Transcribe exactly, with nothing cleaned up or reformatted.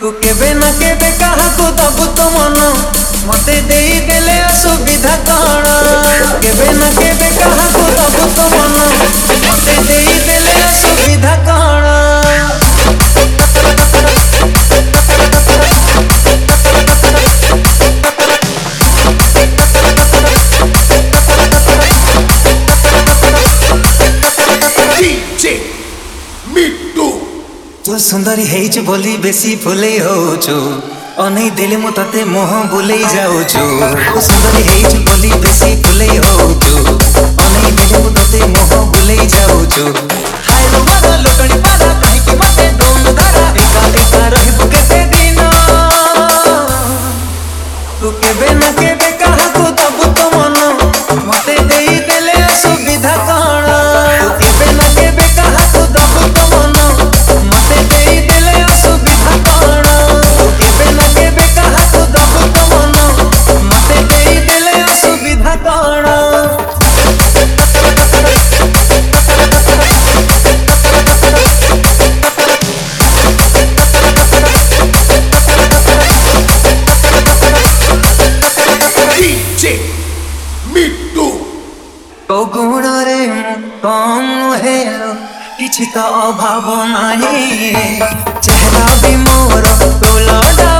तू केबे ना केबे कहा को दबु तो मन मते देई देले असुविधा कण केबे ना केबे कहा को दबु तो मन मते देई देले असुविधा कण तू सुंदरी हेच बोली बेसी फुले होचो अनै दिल मु तते मोह बुले जाउचो तू सुंदरी हेच बोली बेसी फुले होचो अनै दिल मु तते मोह बुले जाउचो हाय रो मन लोटणी पारा काहे कि मते दोन धारा एका एका रहबो केते दिन तू केबे ना केबे कहा को दबु तो मन मते देई देले असुविधा कण तू केबे ना केबे कहा को दबु तो मन मते देई देले असुविधा कण तू केबे ना केबे कहा को दबु तो मन मते देई देले असुविधा कण तो गुण रे कम हेलो किछि तो अभाव नाही चेहरा भी मोर तो लड़ा